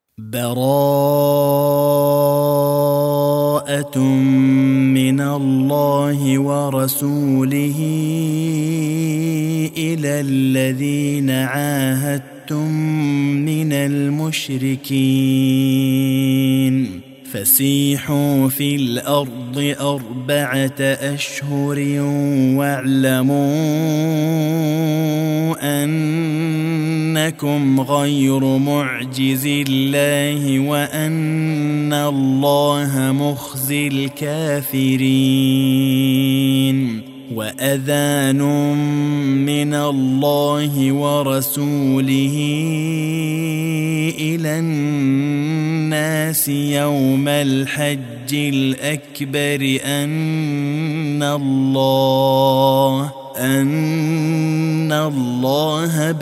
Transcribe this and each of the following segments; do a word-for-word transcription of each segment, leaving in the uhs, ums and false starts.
براءة من الله ورسوله إلى الذين عاهدتم من المشركين فسيحوا في الأرض أربعة أشهر واعلموا أنكم غير معجز الله وأن الله مخزي الكافرين وأذان من الله ورسوله إلى الناس يوم الحج الأكبر أن الله أن الله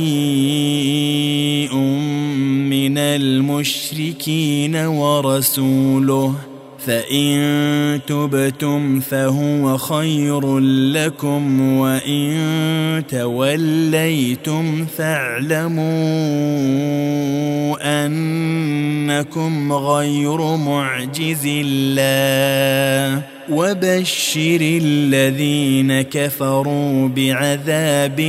بريء من المشركين ورسوله فإن تبتم فهو خير لكم وإن توليتم فاعلموا أنكم غير معجز الله وبشر الذين كفروا بعذاب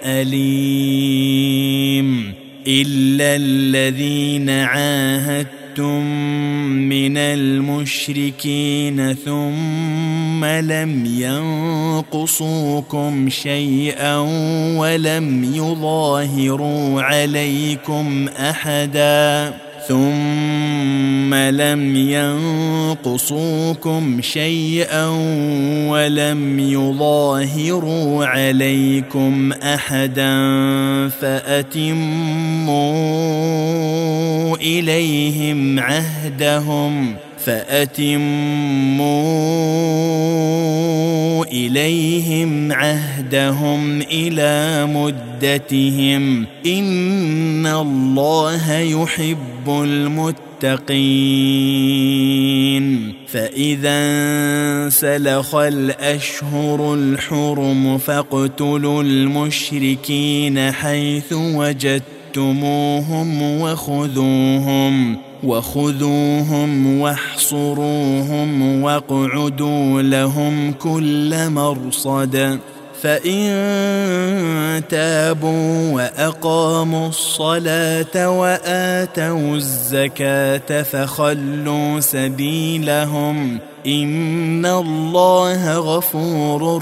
أليم إلا الذين عاهدتم من المشركين ثم لم ينقصوكم شيئا ولم يظاهروا عليكم أحدا ثم لم ينقصوكم شيئا ولم يظاهروا عليكم أحدا فأتموا إليهم عهدهم فأتموا إليهم عهدهم إلى مدتهم إن الله يحب المتقين فإذا انسلخ الأشهر الحرم فاقتلوا المشركين حيث وجدتموهم وخذوهم وخذوهم واحصروهم واقعدوا لهم كل مرصد فإن تابوا وأقاموا الصلاة وآتوا الزكاة فخلوا سبيلهم إن الله غفور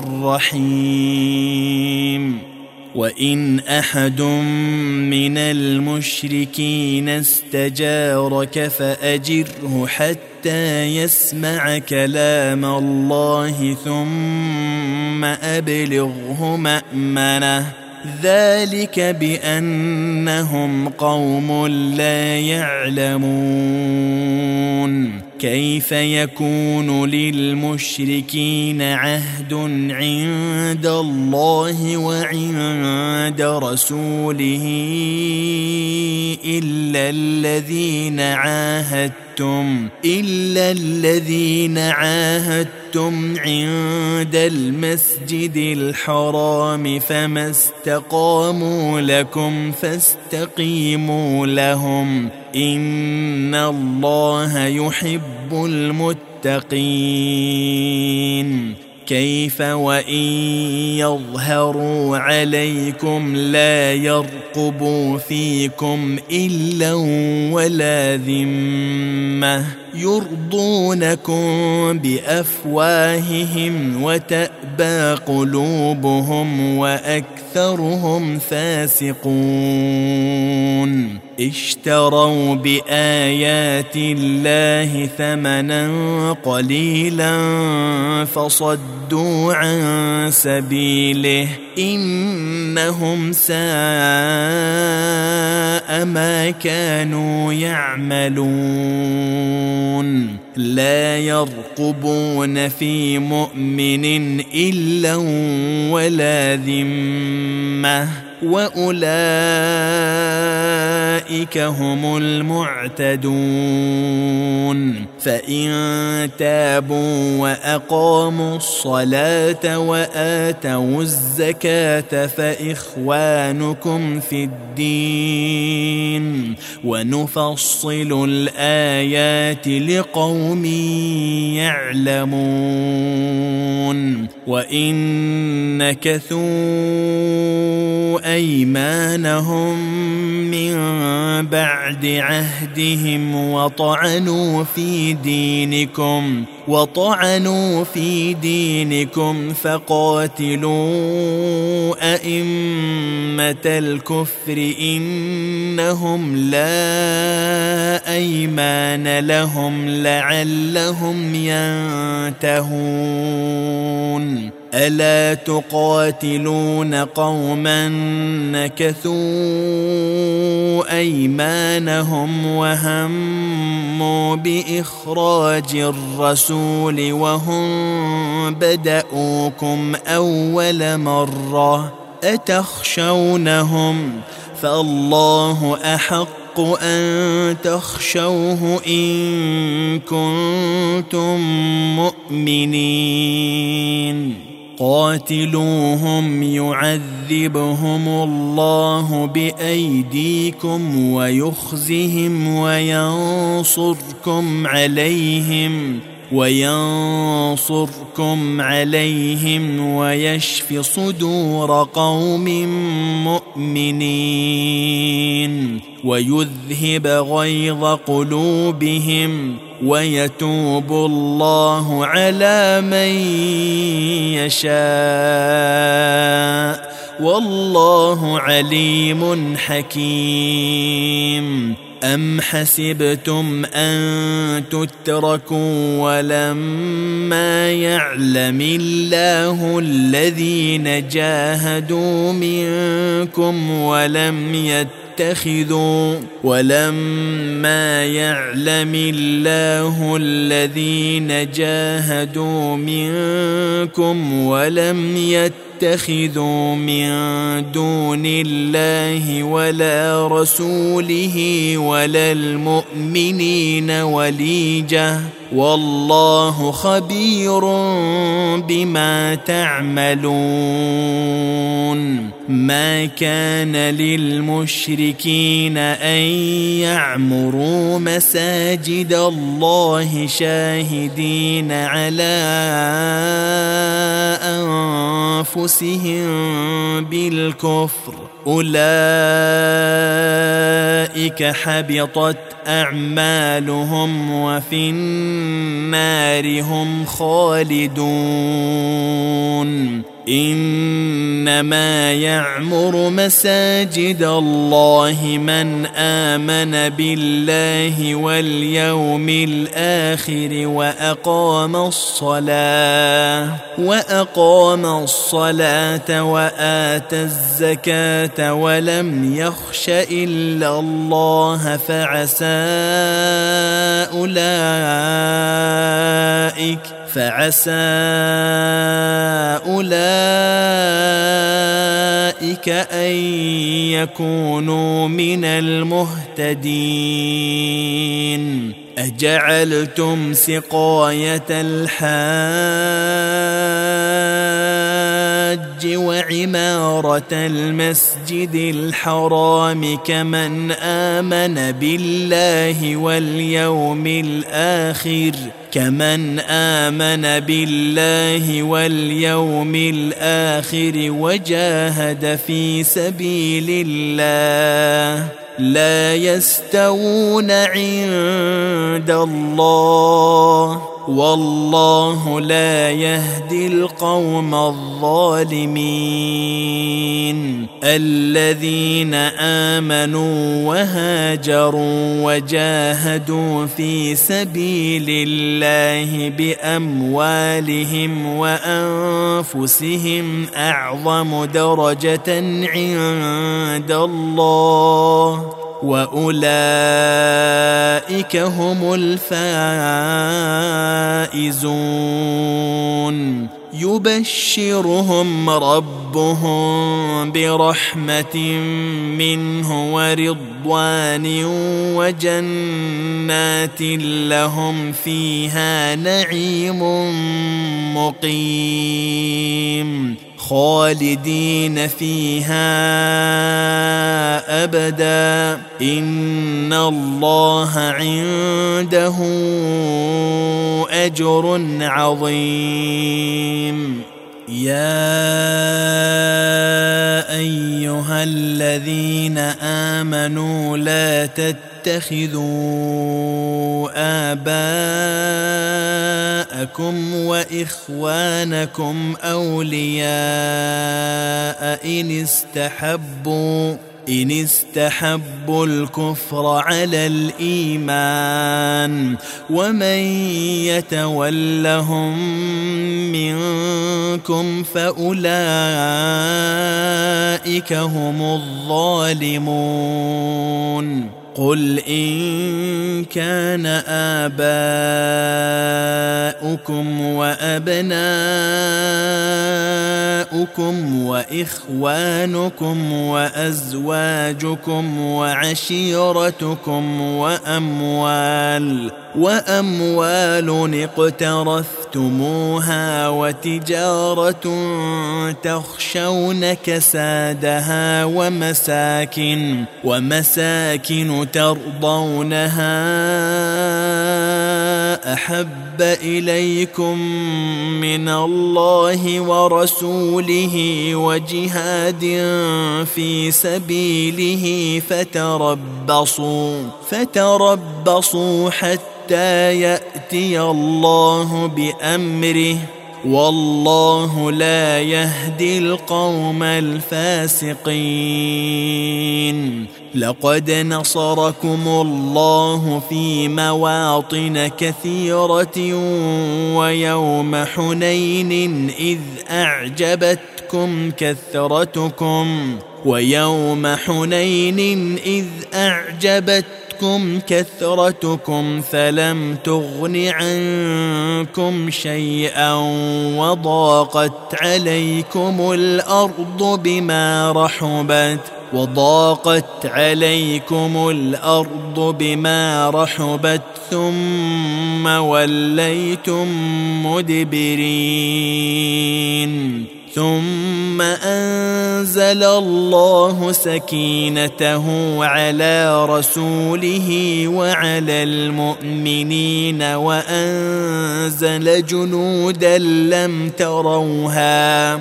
رحيم وإن أحد من المشركين استجارك فأجره حتى يسمع كلام الله ثم أبلغه مأمنه ذلك بأنهم قوم لا يعلمون كيف يكون للمشركين عهد عند الله وعند رسوله إلا الذين عاهدتم إلا الذين عاهدتم عند المسجد الحرام فما استقاموا لكم فاستقيموا لهم إن الله يحب المتقين كيف وإن يظهروا عليكم لا يرقبوا فيكم إلا ولا ذمة يرضونكم بأفواههم وتأبى قلوبهم وأكثرهم فاسقون اشتروا بآيات الله ثمنا قليلا فصدوا عن سبيله إنهم ساء ما كانوا يعملون لا يرقبون في مؤمن إلا ولا ذمة وأولئك هم المعتدون فإن تابوا وأقاموا الصلاة وآتوا الزكاة فإخوانكم في الدين ونفصل الآيات لقوم يعلمون وإن نكثوا أيمانهم من بعد عهدهم وطعنوا في دينكم وطعنوا في دينكم فقاتلوا أئمة الكفر إنهم لا أيمان لهم لعلهم ينتهون ألا تقاتلون قوما نكثوا أيمانهم وهموا بإخراج الرسول وهم بدأوكم أول مرة أتخشونهم فالله أحق أن تخشوه إن كنتم مؤمنين قاتلوهم يعذبهم الله بأيديكم ويخزهم وينصركم عليهم وينصركم عليهم ويشف صدور قوم مؤمنين ويذهب غيظ قلوبهم ويتوب الله على من يشاء والله عليم حكيم أم حسبتم أن تتركوا ولما يعلم الله الذين جاهدوا منكم ولم يتخذوا ولما يعلم الله الذين جاهدوا منكم ولم يتخذوا اتخذوا من دون الله ولا رسوله ولا المؤمنين وليجة والله خبير بما تعملون ما كان للمشركين أن يعمروا مساجد الله شاهدين على أنفسهم بالكفر أولئك حبطت أعمالهم وفي النار هم خالدون إنما يعمر مساجد الله من آمن بالله واليوم الآخر وأقام الصلاة وأقام الصلاة وآتى الزكاة ولم يخش إلا الله فعسى أولئك فعسى أولئك أن يكونوا من المهتدين أجعلتم سقاية الحاج وعمارة المسجد الحرام كمن آمن بالله واليوم الآخر كمن آمن بالله واليوم الآخر وجاهد في سبيل الله لا يستوون عند الله والله لا يهدي القوم الظالمين الذين آمنوا وهاجروا وجاهدوا في سبيل الله بأموالهم وأنفسهم أعظم درجة عند الله وأولئك هم الفائزون يبشرهم ربهم برحمة منه ورضوان وجنات لهم فيها نعيم مقيم خالدين فيها أبدا إن الله عنده أجر عظيم. يا أيها الذين آمنوا لا تتخذوا آباءكم وإخوانكم أولياء إن استحبوا إن استحبوا الكفر على الإيمان ومن يتولهم منكم فأولئك هم الظالمون. قل إن كان آباؤكم وأبناؤكم وإخوانكم وأزواجكم وعشيرتكم وأموال وأموال اقترفتموها وتجارة تخشون كسادها ومساكن ومساكن ترضونها أحب إليكم من الله ورسوله وجهاد في سبيله فتربصوا فتربصوا حتى يأتي الله بأمره والله لا يهدي القوم الفاسقين. لقد نصركم الله في مواطن كثيرة ويوم حنين إذ أعجبتكم كثرتكم ويوم حنين إذ أعجبتكم كثرتكم فلم تغن عنكم شيئا وضاقت عليكم الأرض بما رحبت وضاقت عليكم الأرض بما رحبت ثم وليتم مدبرين. ثم أنزل الله سكينته على رسوله وعلى المؤمنين وأنزل جنودا لم تروها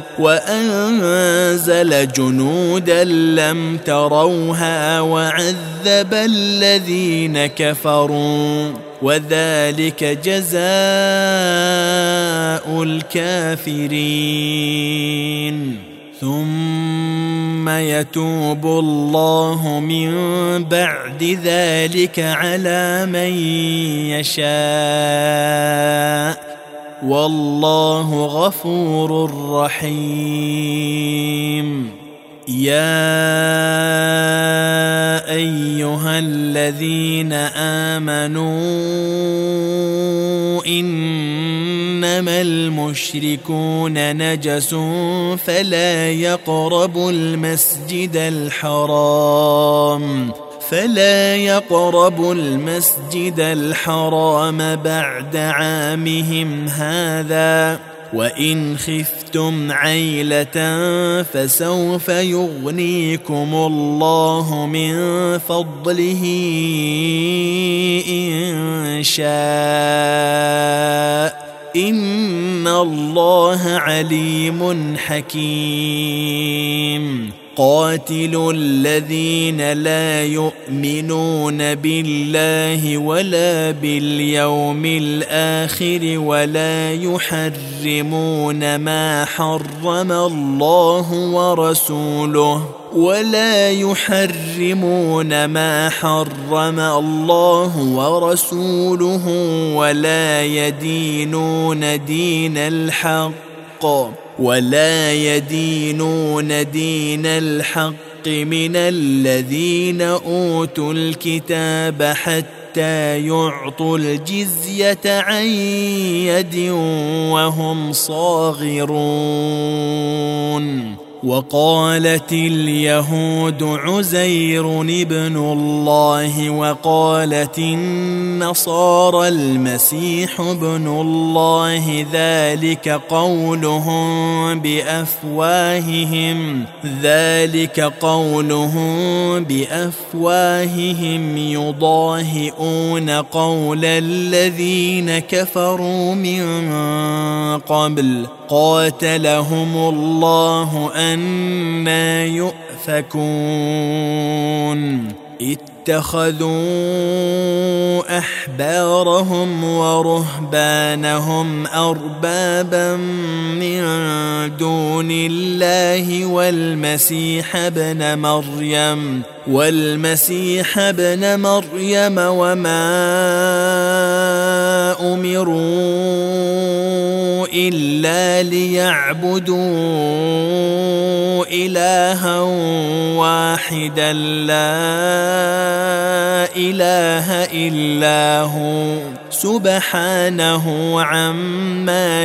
وأنزل جنودا لم تروها وعذب الذين كفروا وذلك جزاء الكافرين. ثم يتوب الله من بعد ذلك على من يشاء والله غفور رحيم. يا أيها الذين آمنوا إنما المشركون نجس فلا يقربوا المسجد الحرام فلا يقربوا المسجد الحرام بعد عامهم هذا وإن خفتم عيلة فسوف يغنيكم الله من فضله إن شاء إن الله عليم حكيم. قاتلوا الذين لا يؤمنون بالله ولا باليوم الآخر ولا يحرمون ما حرم الله ورسوله ولا يحرمون ما حرم الله ورسوله ولا يدينون دين الحق ولا يدينون دين الحق من الذين أوتوا الكتاب حتى حتى يعطوا الجزية عن يد وهم صاغرون. وقالت اليهود عزير ابن الله وقالت النصارى المسيح ابن الله ذلك قولهم بأفواههم ذلك قولهم بأفواههم يضاهئون قول الذين كفروا من قبل قاتلهم الله أنى يؤفكون. اتخذوا أحبارهم ورهبانهم أربابا من دون الله والمسيح ابن مريم والمسيح ابن مريم وما أمروا إلا ليعبدوا إلها واحدا لا إله إلا هو سبحانه عما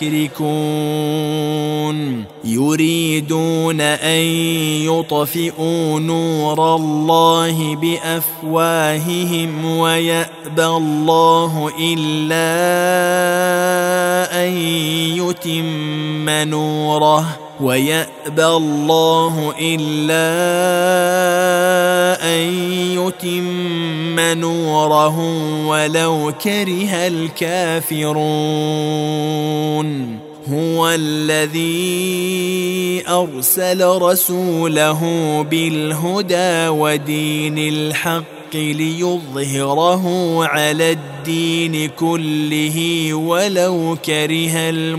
يشركون. يريدون أن يطفئوا نور الله بأفواههم ويأبى الله إلا أن يتم نوره ويأبى الله إلا أن يتم نوره ولو كره الكافرون. هو الذي أرسل رسوله بالهدى ودين الحق ليظهره على الدين كله ولو كره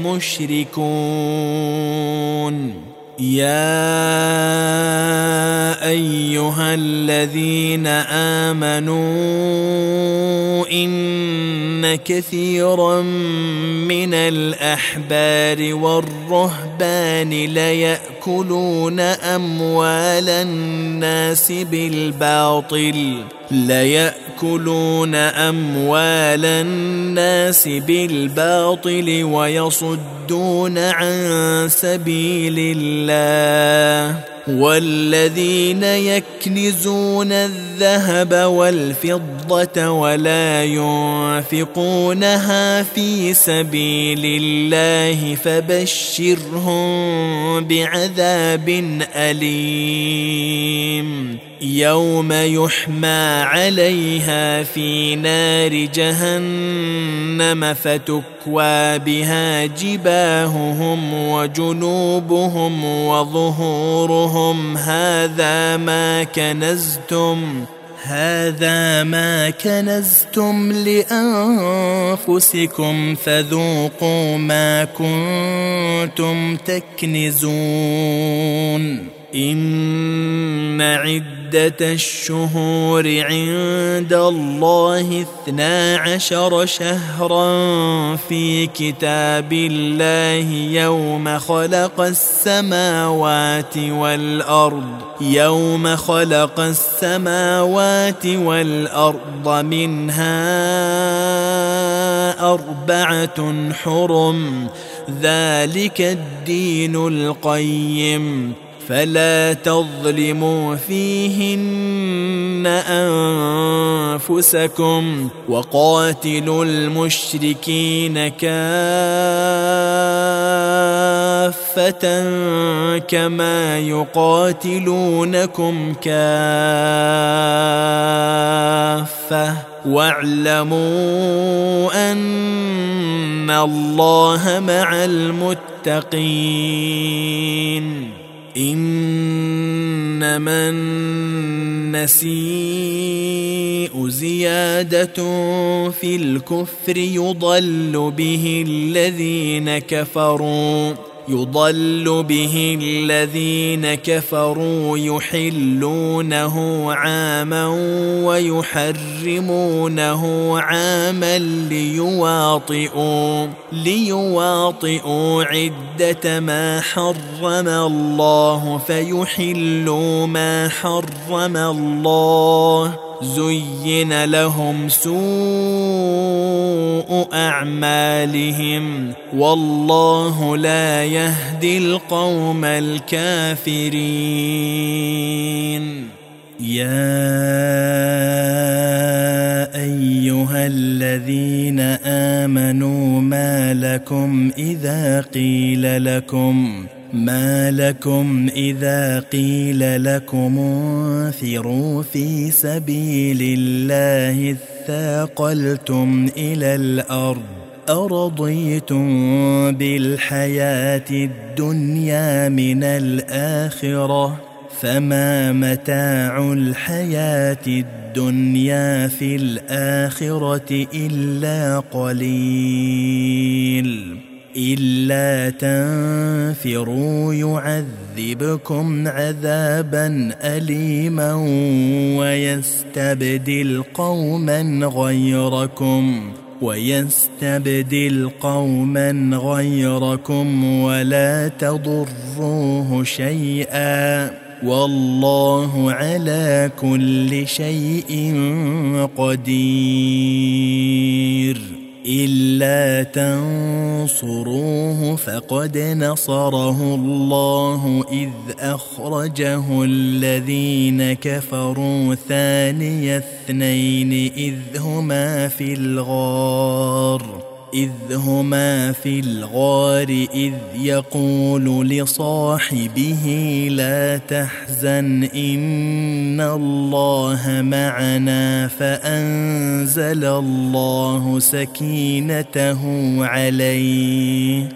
المشركون. يا أيها الذين آمنوا إن كثيرا من الأحبار والرهبان ليأكلون أموال الناس بالباطل ليأكلون أموال الناس بالباطل ويصدون عن سبيل الله. والذين يكنزون الذهب والفضة ولا ينفقونها في سبيل الله فبشرهم بعذاب أليم. يوم يحمى عليها في نار جهنم فتكوى بها جباههم وجنوبهم وظهورهم هذا ما كنزتم هذا ما كنزتم لأنفسكم فذوقوا ما كنتم تكنزون. إن عدة الشهور عند الله اثنا عشر شهرا في كتاب الله يوم خلق السماوات والأرض يوم خلق السماوات والأرض منها أربعة حرم ذلك الدين القيم فلا تظلموا فيهن أنفسكم وقاتلوا المشركين كافة كما يقاتلونكم كافة واعلموا أن الله مع المتقين. إنما النسيء زيادة في الكفر يضل به الذين كفروا يضل به الذين كفروا يحلونه عاما ويحرمونه عاما ليواطئوا ليواطئوا عدة ما حرم الله فيحلوا ما حرم الله زين لهم سوء أعمالهم والله لا يهدي القوم الكافرين. يا أيها الذين آمنوا ما لكم إذا قيل لكم ما لكم إذا قيل لكم انفروا في سبيل الله اثاقلتم إلى الأرض أرضيتم بالحياة الدنيا من الآخرة فما متاع الحياة الدنيا في الآخرة إلا قليل. إلا تنفروا يعذبكم عذابا أليما ويستبدل قوما غيركم ويستبدل قوما غيركم ولا تضروه شيئا والله على كل شيء قدير. إلا تنصروه فقد نصره الله إذ أخرجه الذين كفروا ثاني اثنين إذ هما في الغار إذ هما في الغار إذ يقول لصاحبه لا تحزن إن الله معنا فأنزل الله سكينته عليه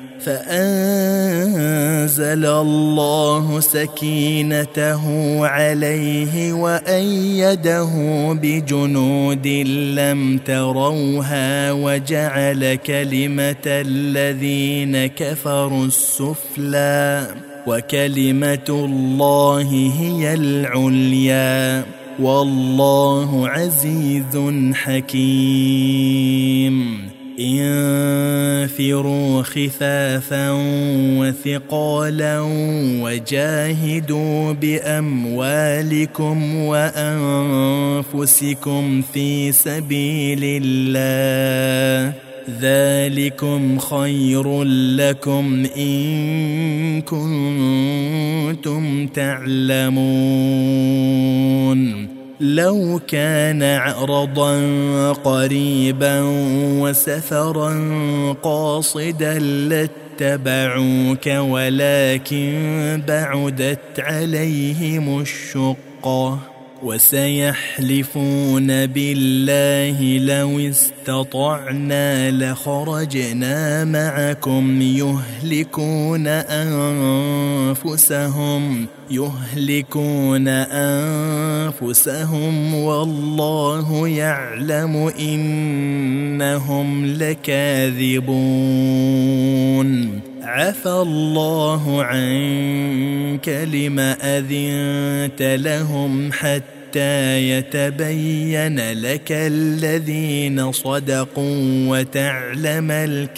فأنزل الله سكينته عليه وأيده بجنود لم تروها وجعل كلمة الذين كفروا السفلى وكلمة الله هي العليا والله عزيز حكيم. انفروا خفافا وثقالا وجاهدوا بأموالكم وأنفسكم في سبيل الله ذلكم خير لكم إن كنتم تعلمون. لو كان عرضا قريبا وسفرا قاصدا لاتبعوك ولكن بعدت عليهم الشقة وسيحلفون بالله لو استطعنا لخرجنا معكم يهلكون أنفسهم يهلكون أنفسهم والله يعلم إنهم لكاذبون. عفى الله عنك لم أذنت لهم حتى يتبين لك الذين صدقوا وتعلم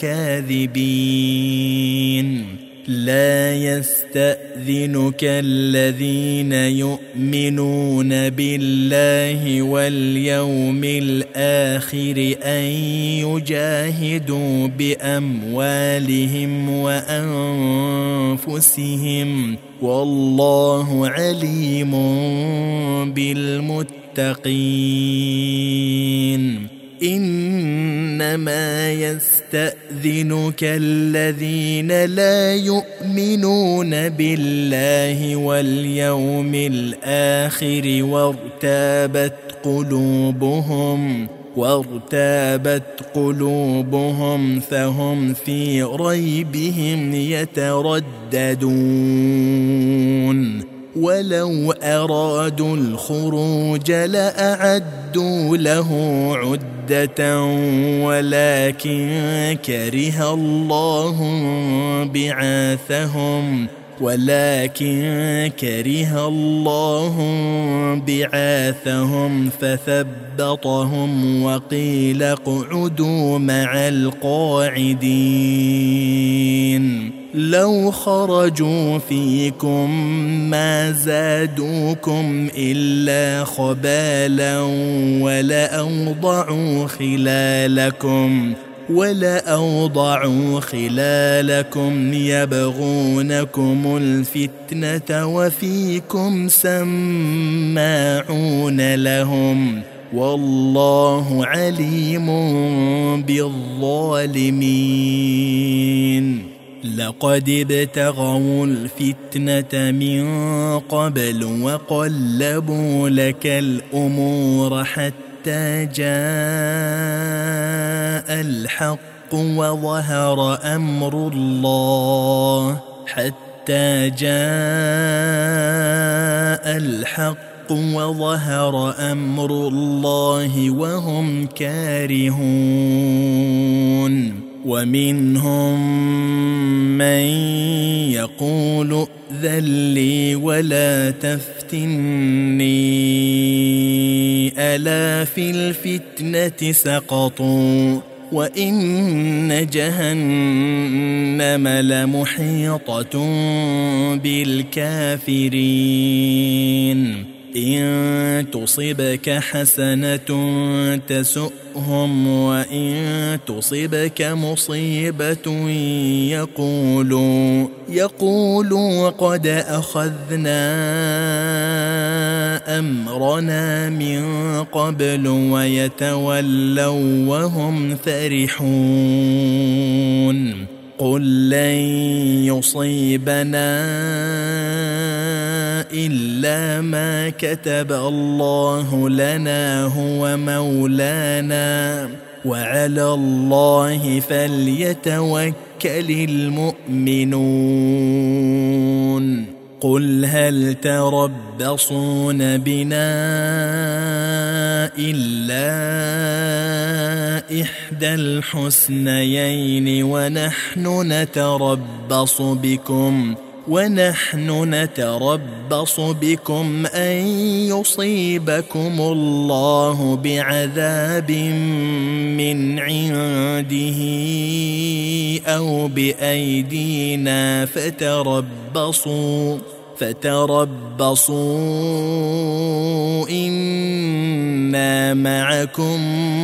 الكاذبين. لا يستأذنك الذين يؤمنون بالله واليوم الآخر أن يجاهدوا بأموالهم وأنفسهم والله عليم بالمتقين. إنما يستأذنك الذين لا يؤمنون بالله واليوم الآخر وارتابت قلوبهم وارتابت قلوبهم فهم في ريبهم يترددون. ولو أرادوا الخروج لأعدوا له عدة ولكن كره الله بعاثهم ولكن كره الله بعاثهم فثبطهم وقيل اقعدوا مع القاعدين لو خرجوا فيكم ما زادوكم إلا خبالا ولأوضعوا خلالكم ولأوضعوا خلالكم يبغونكم الفتنة وفيكم سماعون لهم والله عليم بالظالمين لقد ابتغوا الفتنة من قبل وقلبوا لك الأمور حتى جاء الحق وظهر أمر الله حتى جاء الحق وظهر أمر الله وهم كارهون ومنهم من يقول ائذن لي ولا تفتني ألا في الفتنة سقطوا وإن جهنم لمحيطة بالكافرين إن تصبك حسنة تسؤهم وإن تصبك مصيبة يقولوا يقولوا قد أخذنا أمرنا من قبل ويتولوا وهم فرحون قل لن يصيبنا إلا ما كتب الله لنا هو مولانا وعلى الله فليتوكل المؤمنون قل هل تربصون بنا إلا إحدى الحسنيين ونحن نتربص بكم ونحن نتربص بكم أن يصيبكم الله بعذاب من عنده أو بأيدينا فتربصوا فتربصوا إنا معكم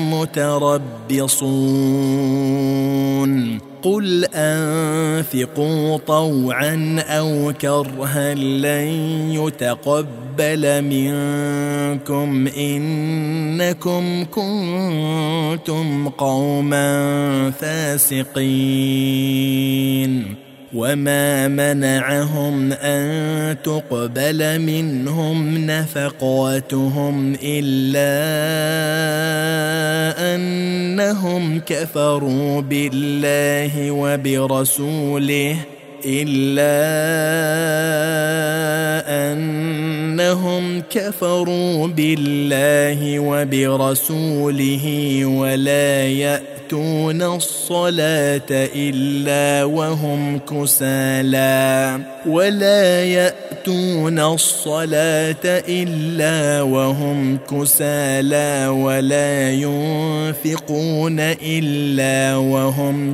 متربصون قل أنفقوا طوعا أو كرها لن يتقبل منكم إنكم كنتم قوما فاسقين وما منعهم أن تقبل منهم نفقاتهم إلا أنهم كفروا بالله وبرسوله إلا أنهم كفروا بالله وبرسوله ولا يأتون الصلاة إلا وهم كسالى ولا يأتون الصلاة إلا وهم كسالى ولا ينفقون إلا وهم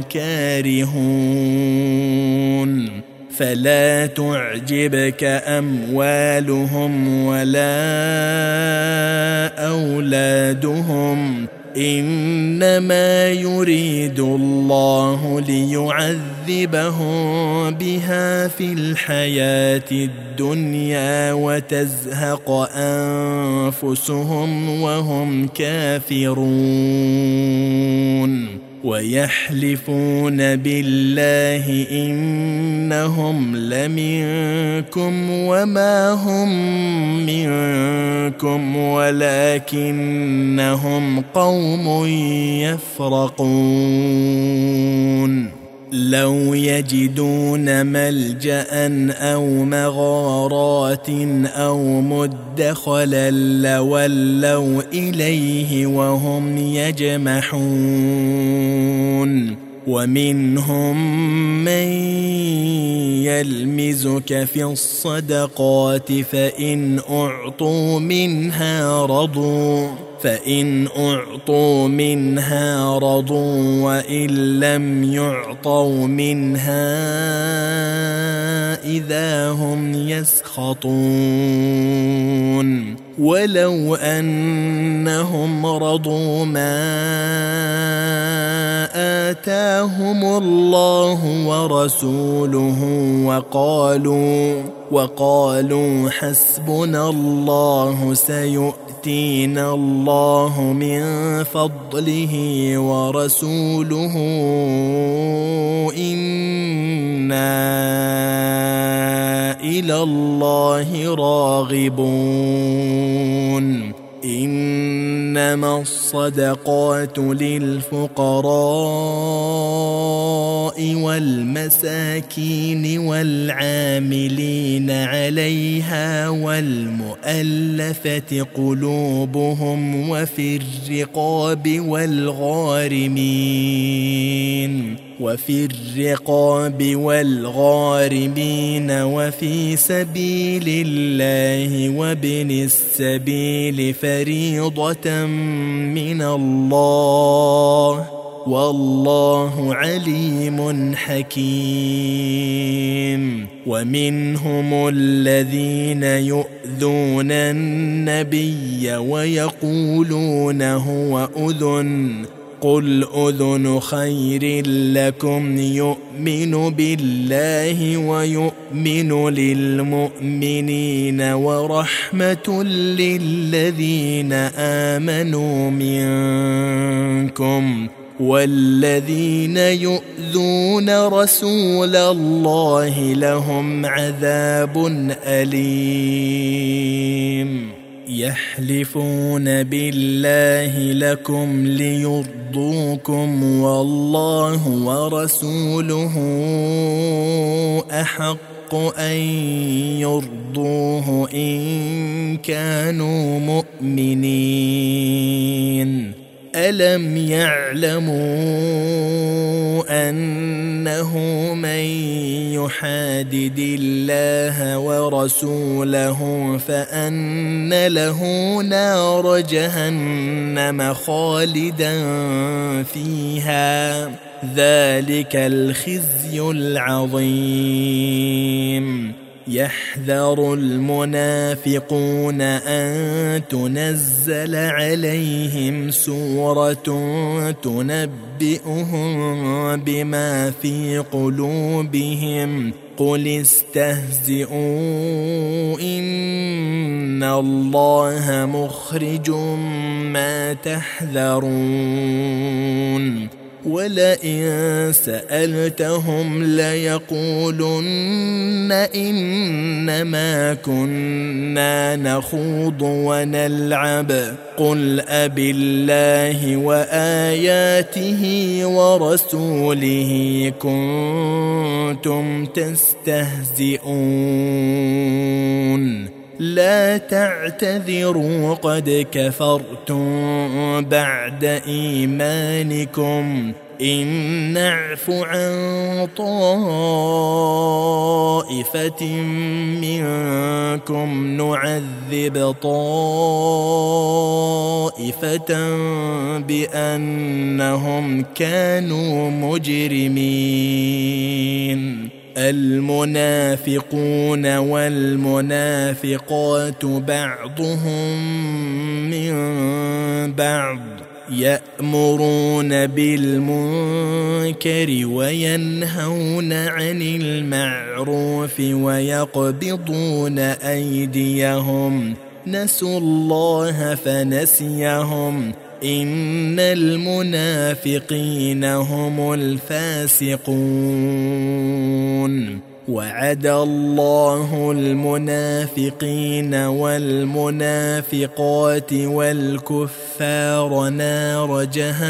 كارهون فلا تعجبك أموالهم ولا أولادهم إنما يريد الله ليعذبهم بها في الحياة الدنيا وتزهق أنفسهم وهم كافرون ويحلفون بالله إنهم لمنكم وما هم منكم ولكنهم قوم يفرقون لو يجدون ملجأ أو مغارات أو مدخلا لولوا إليه وهم يجمحون ومنهم من يلمزك في الصدقات فإن أعطوا منها رضوا فإن أعطوا منها رضوا وإن لم يعطوا منها إذا هم يسخطون ولو أنهم رضوا ما آتاهم الله ورسوله وقالوا وقالوا حسبنا الله سيؤتينا الله من فضله ورسوله إنا إلى الله راغبون إنما الصدقات للفقراء والمساكين والعاملين عليها والمؤلفة قلوبهم وفي الرقاب والغارمين وفي الرقاب والغارمين وفي سبيل الله وابن السبيل فريضة من الله والله عليم حكيم ومنهم الذين يؤذون النبي ويقولون هو أذن قل أذن خير لكم يؤمن بالله ويؤمن للمؤمنين ورحمة للذين آمنوا منكم والذين يؤذون رسول الله لهم عذاب أليم يحلفون بالله لكم ليرضوكم والله ورسوله أحق أن يرضوه إن كانوا مؤمنين ألم يعلموا أنه من يحادد الله ورسوله فأن له نار جهنم خالدا فيها ذلك الخزي العظيم يحذر المنافقون أن تنزل عليهم سورة تنبئهم بما في قلوبهم قل استهزئوا إن الله مخرج ما تحذرون ولئن سألتهم ليقولن إنما كنا نخوض ونلعب قل أبالله وآياته ورسوله كنتم تستهزئون لا تعتذروا قد كفرتم بعد إيمانكم إن نعف عن طائفة منكم نعذب طائفة بأنهم كانوا مجرمين المنافقون والمنافقات بعضهم من بعض يأمرون بالمنكر وينهون عن المعروف ويقبضون أيديهم نسوا الله فنسيهم إن المنافقين هم الفاسقون وعد الله المنافقين والمنافقات والكفار نار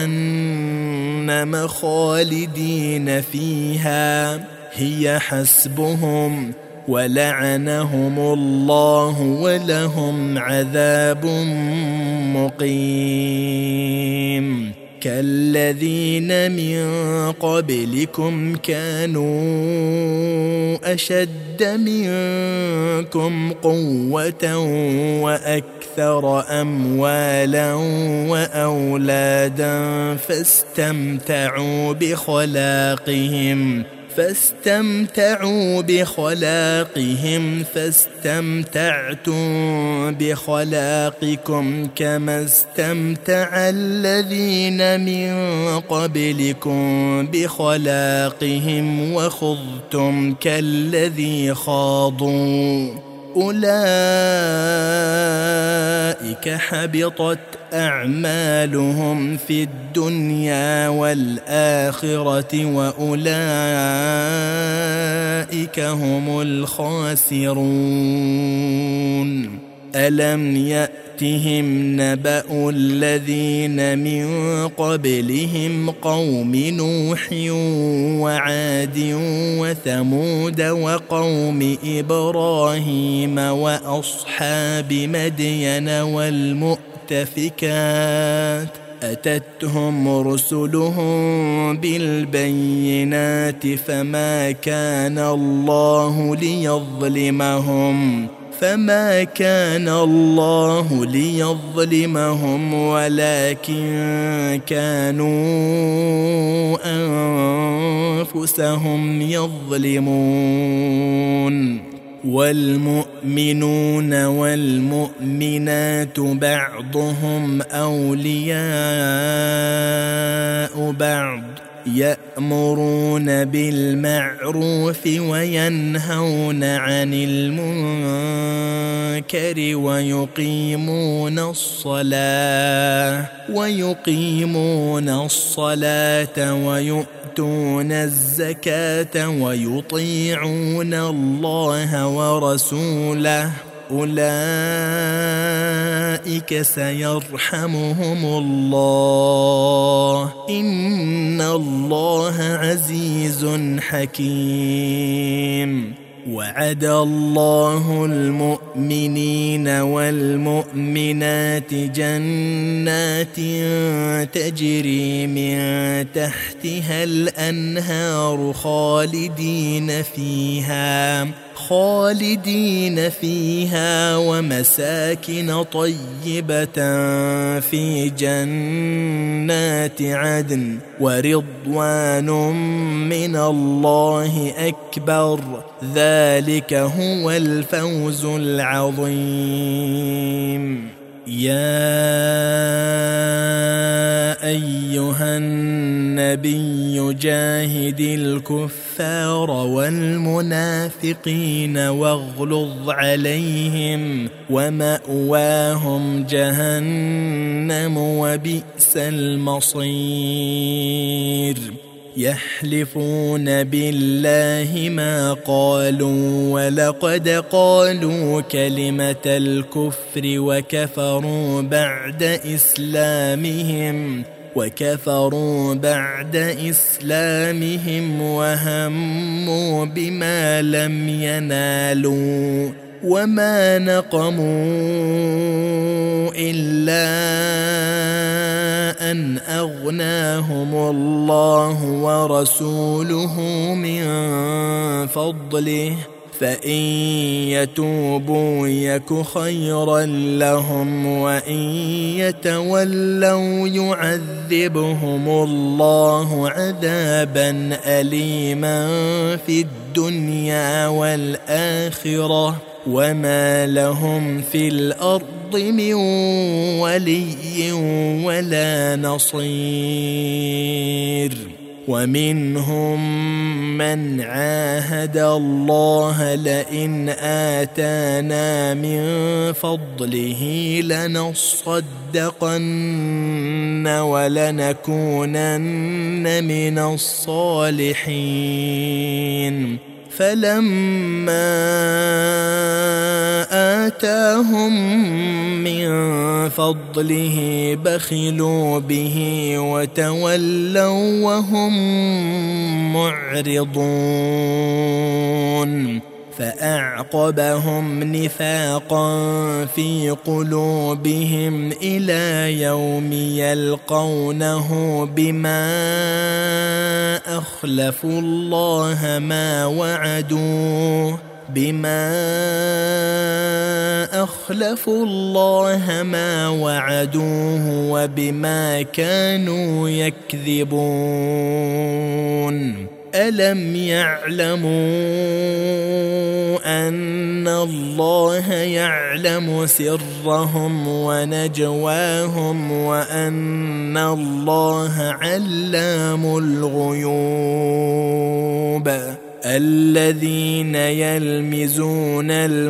جهنم خالدين فيها هي حسبهم ولعنهم الله ولهم عذاب مقيم كالذين من قبلكم كانوا أشد منكم قوة وأكثر أموالا وأولادا فاستمتعوا بخلاقهم فاستمتعوا بخلاقهم فاستمتعتم بخلاقكم كما استمتع الذين من قبلكم بخلاقهم وخضتم كالذي خاضوا أولئك حبطت أعمالهم في الدنيا والآخرة وأولئك هم الخاسرون. ألم يأتهم نبأ الذين من قبلهم قوم نوح وعاد وثمود وقوم إبراهيم وأصحاب مدين والمؤتفكات أتتهم رسلهم بالبينات فما كان الله ليظلمهم فما كان الله ليظلمهم ولكن كانوا أنفسهم يظلمون. والمؤمنون والمؤمنات بعضهم أولياء بعض يأمرون بالمعروف وينهون عن المنكر ويقيمون الصلاة ويقيمون الصلاة ويؤتون الزكاة ويطيعون الله ورسوله أولئك سيرحمهم الله إن الله عزيز حكيم. وعد الله المؤمنين والمؤمنات جنات تجري من تحتها الأنهار خالدين فيها خالدين فيها ومساكن طيبة في جنات عدن ورضوان من الله أكبر ذلك هو الفوز العظيم. يا أيها النبي جاهد الكفار والمنافقين واغلظ عليهم ومأواهم جهنم وبئس المصير. يحلفون بالله ما قالوا ولقد قالوا كلمة الكفر وكفروا بعد إسلامهم وكفروا بعد إسلامهم وهموا بما لم ينالوا وما نقموا إلا أن أغناهم الله ورسوله من فضله فإن يتوبوا يك خيرا لهم وإن يتولوا يعذبهم الله عذابا أليما في الدنيا والآخرة وما لهم في الأرض من ولي ولا نصير. ومنهم من عاهد الله لئن آتانا من فضله لنصدقن ولنكونن من الصالحين فلما آتاهم من فضله بخلوا به وتولوا وهم معرضون فأعقبهم نفاقا في قلوبهم إلى يوم يلقونه بما أخلفوا الله ما وعدوه بما أخلفوا الله ما وعدوه وبما كانوا يكذبون ألم يعلموا أن الله يعلم سرهم ونجواهم وأن الله علام الغيوب الذين يلمزون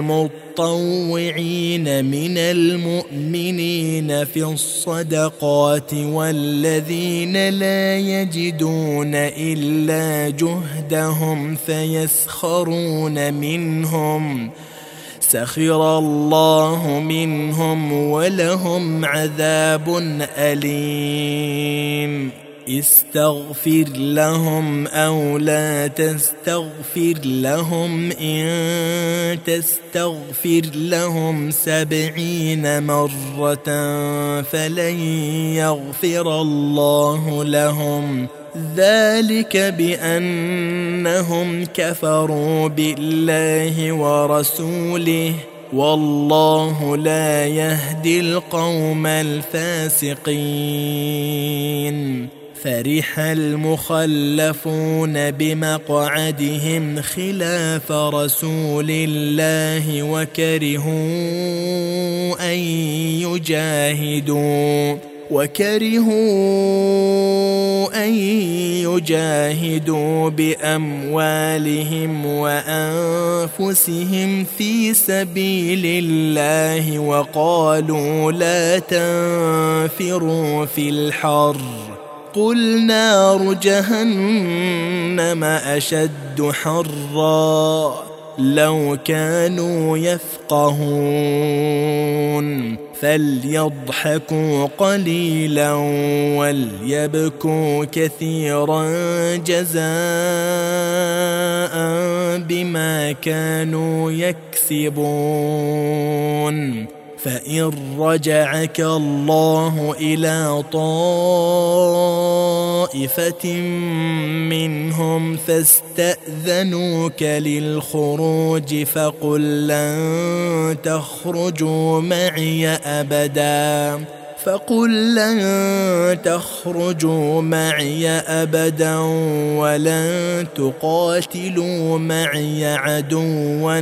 المطوعين من المؤمنين في الصدقات والذين لا يجدون إلا جهدهم فيسخرون منهم سخر الله منهم ولهم عذاب أليم استغفر لهم أو لا تستغفر لهم إن تستغفر لهم سبعين مرة فلن يغفر الله لهم ذلك بأنهم كفروا بالله ورسوله والله لا يهدي القوم الفاسقين فرح المخلفون بمقعدهم خلاف رسول الله وكرهوا أن يجاهدوا وكرهوا أن يجاهدوا بأموالهم وأنفسهم في سبيل الله وقالوا لا تنفروا في الحر قل نار جهنم أشد حرا لو كانوا يفقهون فليضحكوا قليلا وليبكوا كثيرا جزاء بما كانوا يكسبون فإن رجعك الله إلى طائفة منهم فاستأذنوك للخروج فقل لن تخرجوا معي أبدا فقل لن تخرجوا معي أبدا ولن تقاتلوا معي عدوا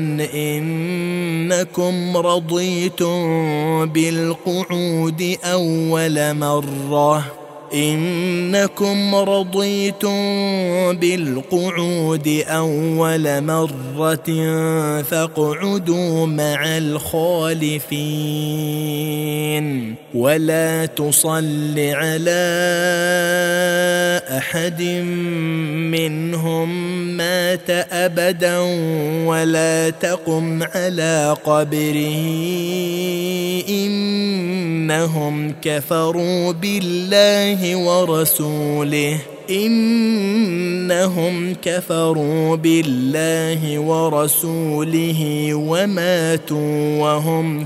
إنكم رضيتم بالقعود أول مرة إنكم رضيتم بالقعود أول مرة فاقعدوا مع الخالفين ولا تصل على أحد منهم مات أبدا ولا تقم على قبره إنهم كفروا بالله ورسوله إنهم كفروا بالله ورسوله وماتوا وهم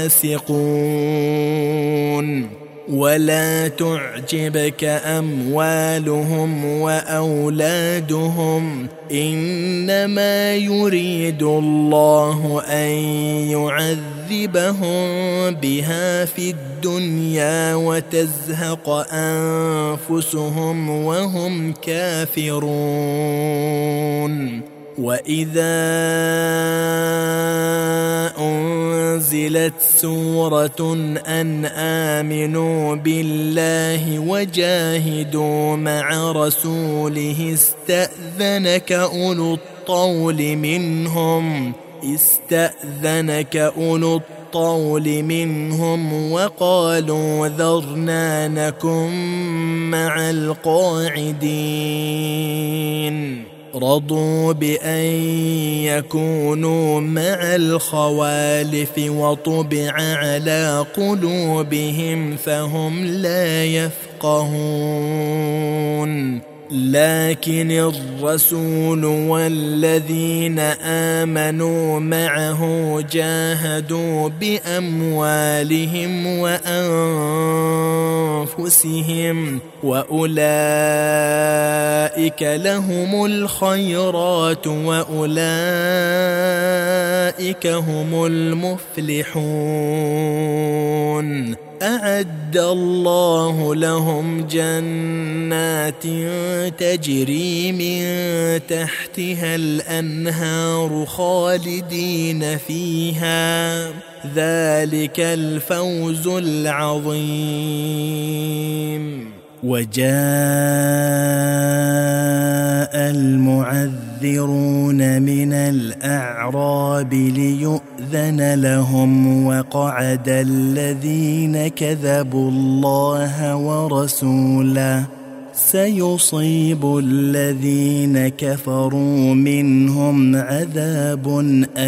فاسقون ولا تعجبك أموالهم وأولادهم إنما يريد الله أن يعذبهم بها في الدنيا وتزهق أنفسهم وهم كافرون وإذا أنزلت سورة أن آمنوا بالله وجاهدوا مع رسوله استأذنك أولو الطول منهم استأذنك أولو الطول منهم وقالوا ذرنا نكن مع القاعدين رضوا بأن يكونوا مع الخوالف وطبع على قلوبهم فهم لا يفقهون لكن الرسول والذين آمنوا معه جاهدوا بأموالهم وأنفسهم وأولئك لهم الخيرات وأولئك هم المفلحون. أعد الله لهم جنات تجري من تحتها الأنهار خالدين فيها، ذلك الفوز العظيم. وجاء المعذرون من الأعراب ليؤذن لهم وقعد الذين كذبوا الله ورسوله، سيصيب الذين كفروا منهم عذاب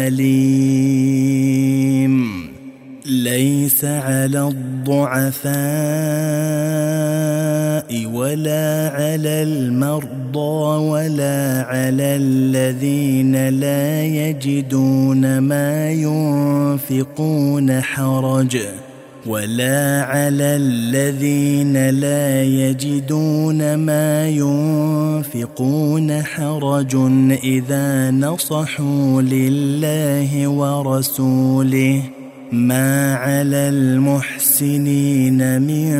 أليم. ليس على الضعفاء ولا على المرضى ولا على الذين لا يجدون ما ينفقون حرج ولا على الذين لا يجدون ما ينفقون حرج إذا نصحوا لله ورسوله، ما على المحسنين من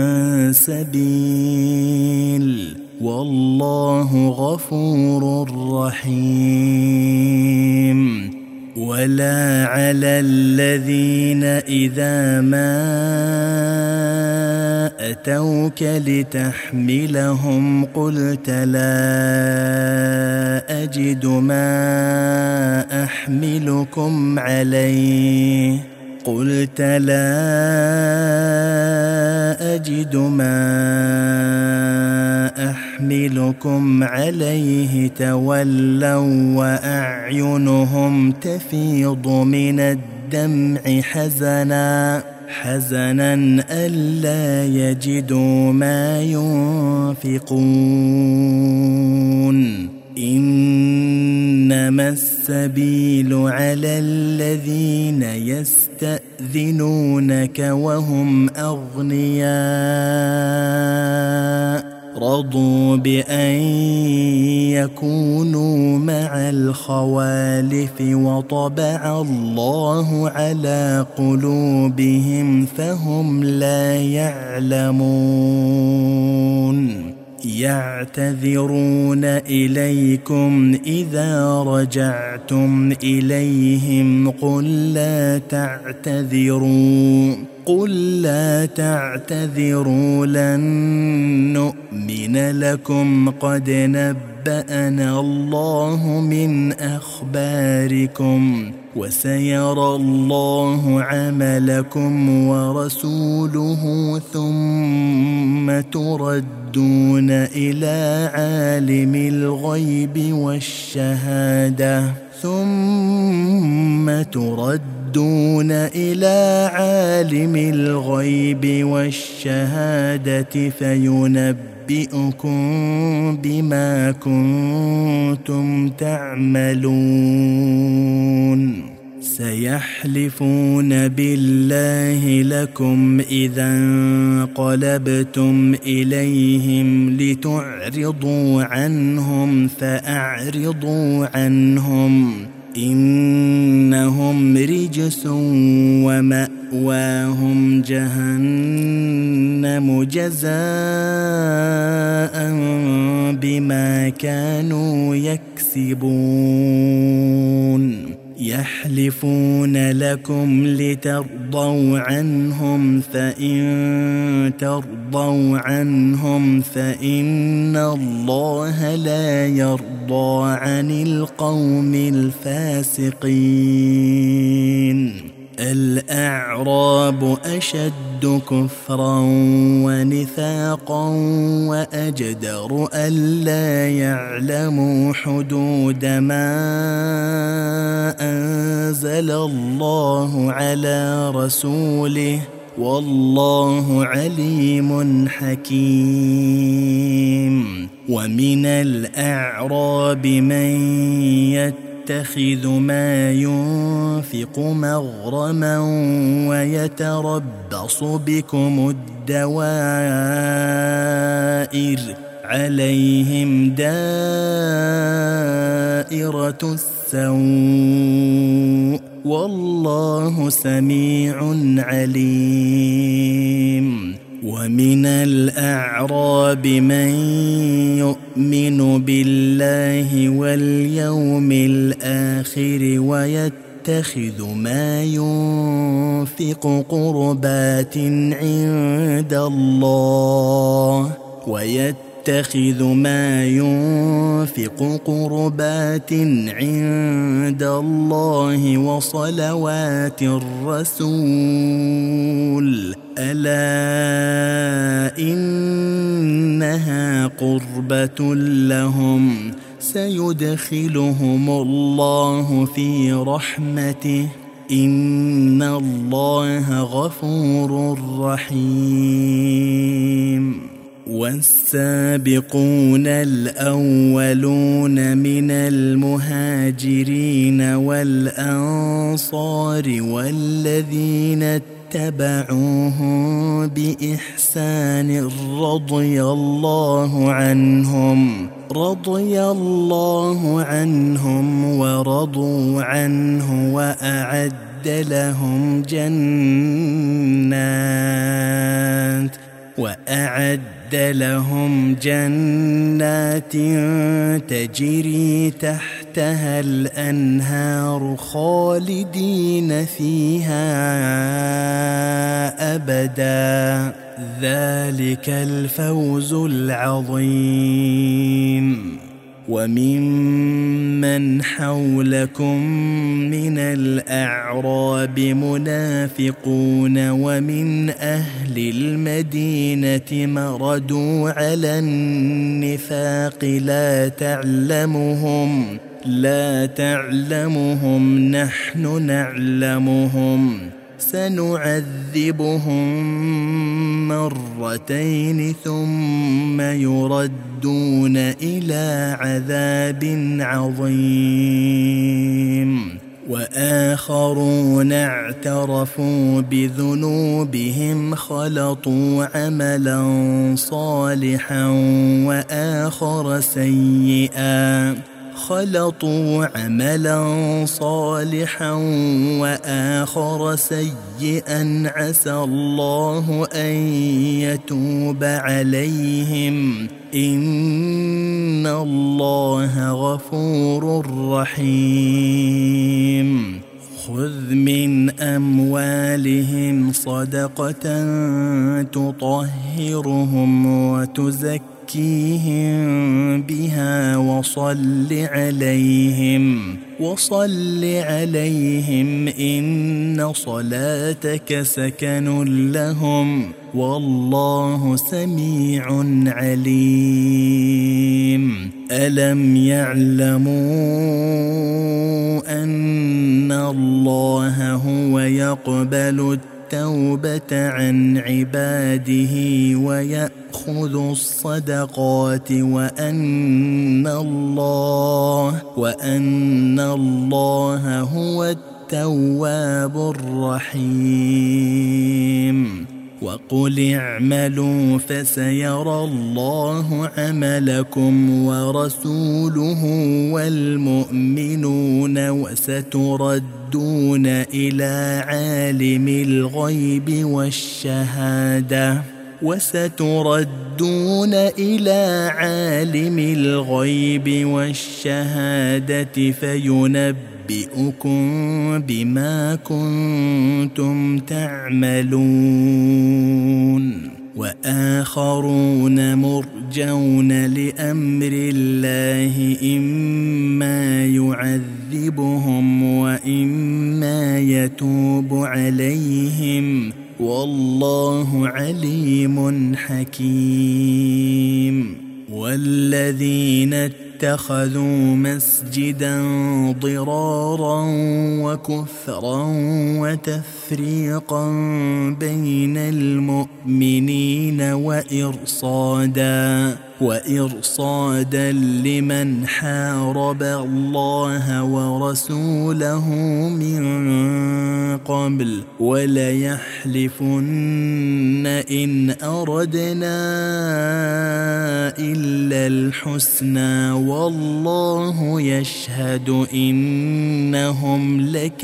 سبيل، والله غفور رحيم. ولا على الذين إذا ما أتوك لتحملهم قلت لا أجد ما أحملكم عليه قلت لا أجد ما أحملكم عليه تولوا وأعينهم تفيض من الدمع حزنا حزنا ألا يجدوا ما ينفقون. إنما السبيل على الذين يستأذنونك وهم أغنياء رضوا بأن يكونوا مع الخوالف وطبع الله على قلوبهم فهم لا يعلمون. يعتذرون إليكم إذا رجعتم إليهم قل لا تعتذروا قل لا تعتذروا لن نؤمن لكم قد نبأنا الله من أخباركم وسيرى الله عملكم ورسوله ثم تردون إلى عالم الغيب والشهادة ثم تردون إلى عالم الغيب والشهادة فينبئكم بما كنتم تعملون. سيحلفون بالله لكم إذا انقلبتم إليهم لتعرضوا عنهم فأعرضوا عنهم إنهم رجس ومأواهم جهنم جزاء بما كانوا يكسبون. يحلفون لكم لترضوا عنهم فإن ترضوا عنهم فإن الله لا يرضى عن القوم الفاسقين. الأعراب أشد كفرا ونفاقا وأجدر ألا يعلموا حدود ما أنزل الله على رسوله والله عليم حكيم. ومن الأعراب من يتخذ ما ينفق مغرما ويتربص بكم الدوائر عليهم دائرة السوء والله سميع عليم. ومن الأعراب من يؤمن بالله واليوم الآخر ويتخذ ما ينفق قربات عند الله ويتخذ ما ينفق قربات عند الله وصلوات الرسول ألا إنها قربة لهم سيدخلهم الله في رحمته إن الله غفور رحيم. والسابقون الأولون من المهاجرين والأنصار والذين اتبعوهم بإحسان رضي الله عنهم رضي الله عنهم ورضوا عنه وأعد لهم جنات وأعد لهم جنات تجري تحتها الأنهار خالدين فيها أبدا ذلك الفوز العظيم. وممن حولكم من الأعراب منافقون ومن أهل المدينة مردوا على النفاق لا تعلمهم لا تعلمهم نحن نعلمهم سنعذبهم مرتين ثم يردون إلى عذاب عظيم. وآخرون اعترفوا بذنوبهم خلطوا عملا صالحا وآخر سيئا خلطوا عملا صالحا وآخر سيئا عسى الله أن يتوب عليهم إن الله غفور رحيم. خذ من أموالهم صدقة تطهرهم وتزكيهم بها وصل عليهم وصل عليهم إن صلاتك سكن لهم والله سميع عليم. ألم يعلموا أن الله هو يقبل التوبة عن عباده ويأخذ الصدقات وأن الله وأن الله هو التواب الرحيم. وقل اعملوا فسيرى الله عملكم ورسوله والمؤمنون وستردون إلى عالم الغيب والشهادة وستردون إلى عالم الغيب والشهادة فينبئكم بما كنتم تعملون. وآخرون مرجون لأمر الله إما يعذبهم وإما يتوب عليهم والله عليم حكيم. والذين اتخذوا مسجدا ضرارا وكفرا وتفريقا بين المؤمنين وإرصادا وإرصادا لمن حارب الله ورسوله من قبل وليحلفن إن أردنا إلا الحسنى والله يشهد إنهم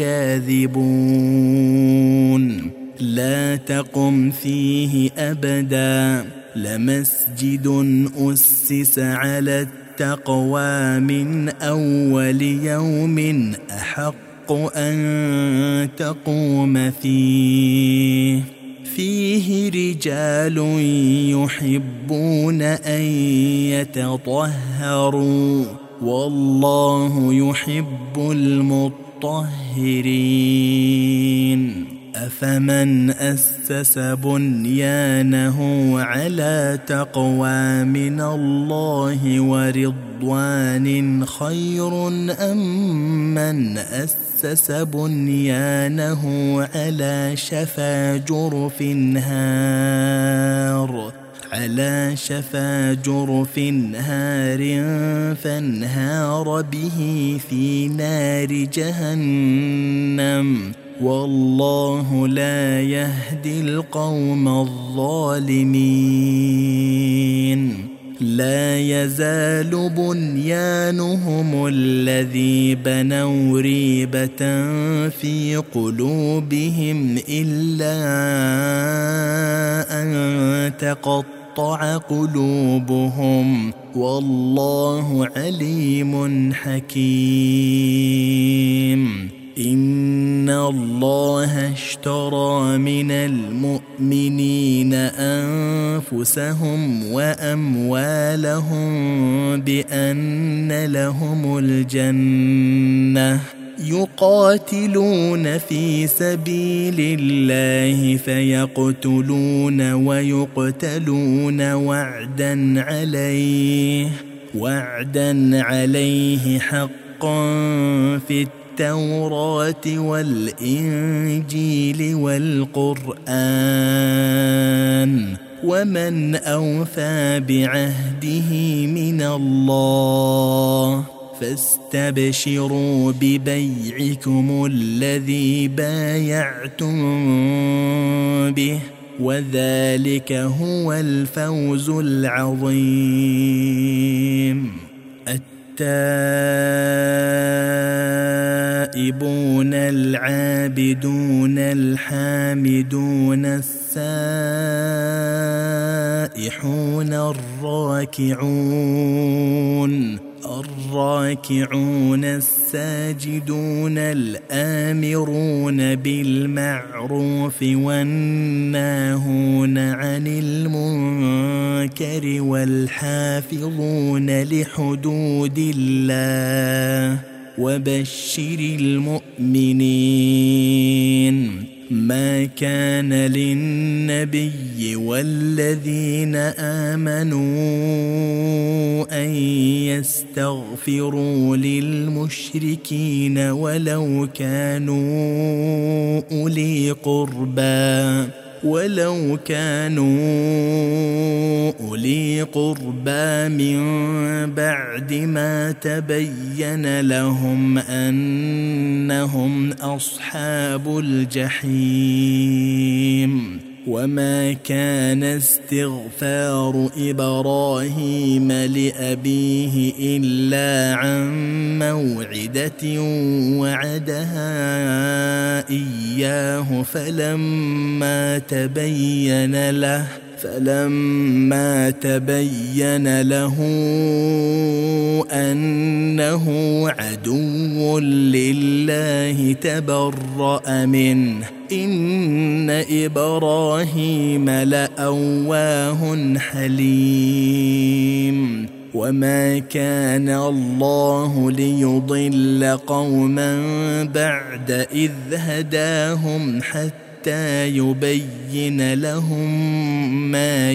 لكاذبون لا تقم فيه أبدا لمسجد أسس على التقوى من أول يوم أحق أن تقوم فيه فيه رجال يحبون أن يتطهروا والله يحب المطهرين أفمن أسس بنيانه على تقوى من الله ورضوان خير أم من أسس بنيانه على شفا جرف هار على شفا جرف هار فانهار به في نار جهنم والله لا يهدي القوم الظالمين لا يزال بنيانهم الذي بنوا ريبة في قلوبهم إلا أن تقطع قلوبهم والله عليم حكيم إن الله اشترى من المؤمنين أنفسهم وأموالهم بأن لهم الجنة يقاتلون في سبيل الله فيقتلون ويقتلون وعدا عليه وعدا عليه حقا في التوراة والإنجيل والقرآن ومن أوفى بعهده من الله فاستبشروا ببيعكم الذي بايعتم به وذلك هو الفوز العظيم التائبون العابدون الحامدون السائحون الراكعون الراكعون الساجدون الآمرون بالمعروف والناهون عن المنكر والحافظون لحدود الله وبشر المؤمنين ما كان للنبي والذين آمنوا أن يستغفروا للمشركين ولو كانوا أولي قربى ولو كانوا أولي قربى من بعد ما تبين لهم أنهم أصحاب الجحيم وما كان استغفار إبراهيم لأبيه إلا عن موعدة وعدها إياه فلما تبين له فلما تبين له أنه عدو لله تبرأ منه إن إبراهيم لأواه حليم وما كان الله ليضل قوما بعد إذ هداهم حتى يبين لهم ما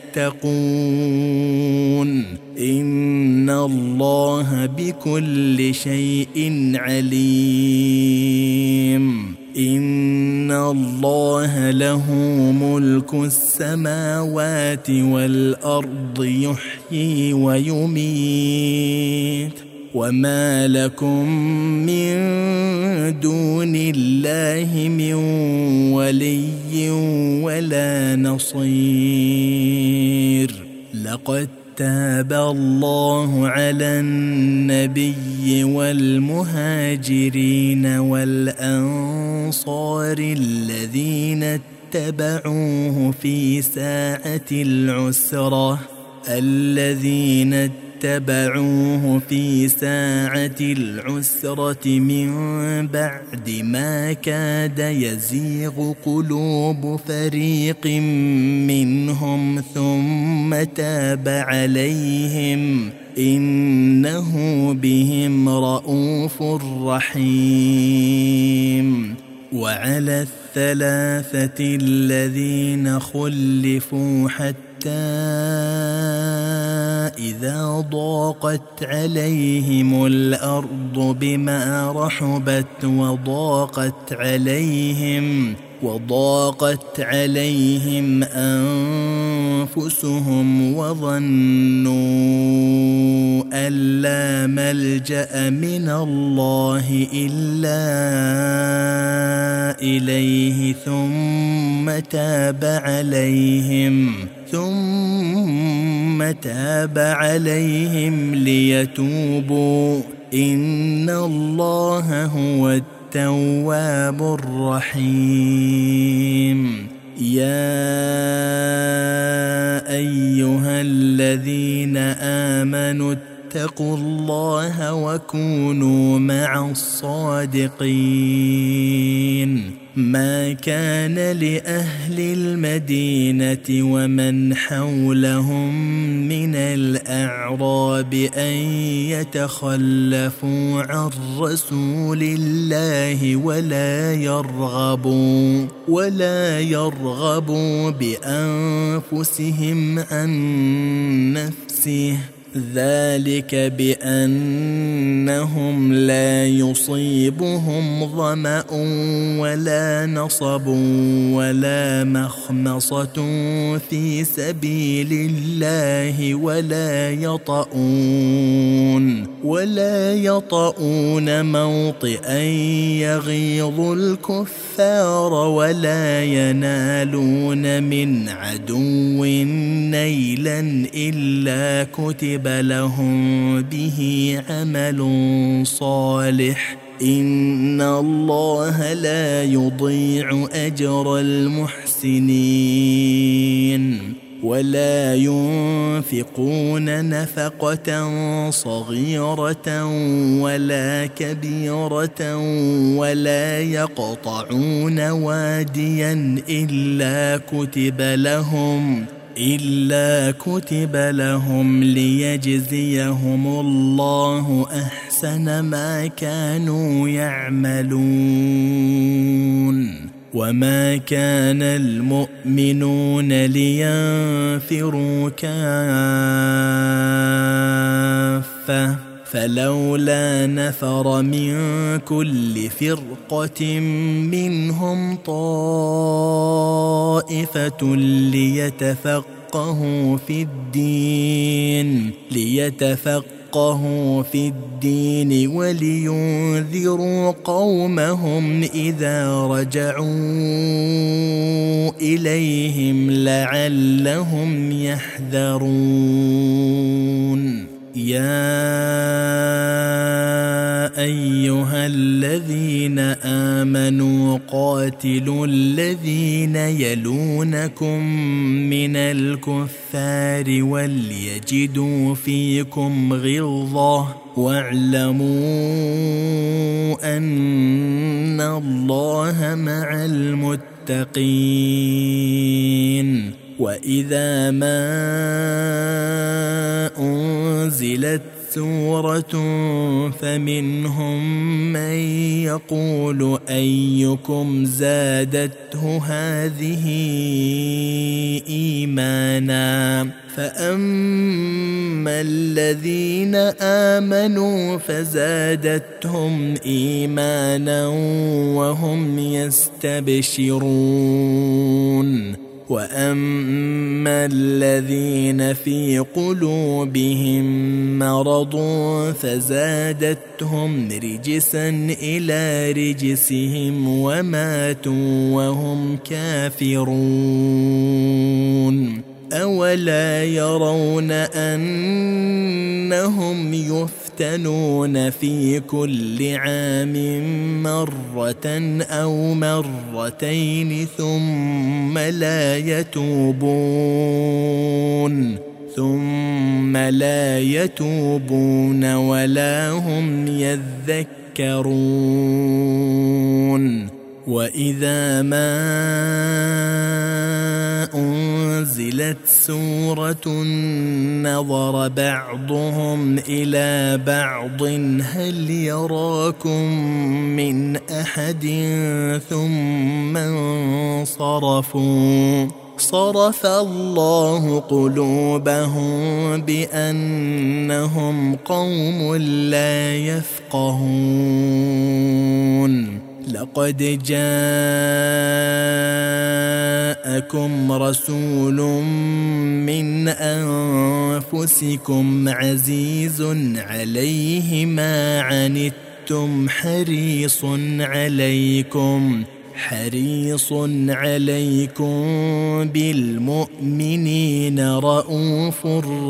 يتقون إن الله بكل شيء عليم إن الله له ملك السماوات والأرض يحيي ويميت وما لكم من دون الله من ولي ولا نصير. لقد تاب الله على النبي والمهاجرين والأنصار الذين اتبعوه في ساعة العسرة الذين اتبعوه في ساعة العسرة من بعد ما كاد يزيغ قلوب فريق منهم ثم تاب عليهم إنه بهم رءوف رحيم. وعلى الثلاثة الذين خلفوا حتى إذا ضاقت عليهم الأرض بما رحبت وضاقت عليهم وضاقت عليهم أنفسهم وظنوا أن لا ملجأ من الله إلا إليه ثم تاب عليهم ثم تاب عليهم ليتوبوا إن الله هو التواب الرحيم. يا أيها الذين آمنوا اتقوا الله وكونوا مع الصادقين. ما كان لأهل المدينة ومن حولهم من الأعراب أن يتخلفوا عن رسول الله ولا يرغبوا ولا يرغبوا بأنفسهم عن نفسه ذلك بأنهم لا يصيبهم ظمأ ولا نصب ولا مخمصة في سبيل الله ولا يطؤون ولا يطؤون موطئا يغيظ الكفار ولا ينالون من عدو نيلا إلا كتب لهم به عمل صالح إن الله لا يضيع أجر المحسنين. ولا ينفقون نفقة صغيرة ولا كبيرة ولا يقطعون واديا إلا كتب لهم إلا كتب لهم ليجزيهم الله أحسن ما كانوا يعملون. وما كان المؤمنون لينفروا كافة فلولا نفر من كل فرقة منهم طائفة ليتفقهوا في الدين ليتفقهوا في الدين ولينذروا قومهم إذا رجعوا إليهم لعلهم يحذرون. يا أيها الذين آمنوا قاتلوا الذين يلونكم من الكفار وليجدوا فيكم غلظة واعلموا أن الله مع المتقين. وإذا ما أنزلت سورة فمنهم من يقول أيكم زادته هذه إيمانا فأما الذين آمنوا فزادتهم إيمانا وهم يستبشرون وأما الذين في قلوبهم مرض فزادتهم رجسا إلى رجسهم وماتوا وهم كافرون أولا يرون أنهم يفتنون في كل عام مرة أو مرتين ثم لا يتوبون ثم لا يتوبون ولا هم يذكرون وإذا ما أنزلت سورة نظر بعضهم إلى بعض هل يراكم من أحد ثم انصرفوا صرف الله قلوبهم بأنهم قوم لا يفقهون لقد جاءكم رسول من أنفسكم عزيز عليه ما عنتم حريص عليكم حريص عليكم بالمؤمنين رؤوف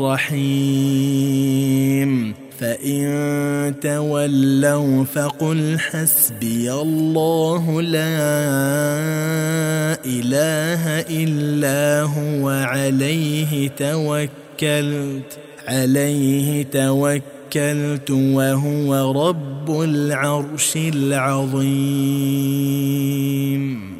رحيم فإن تولوا فقل حسبي الله لا إله إلا هو عليه توكلت عليه توكلت وهو رب العرش العظيم.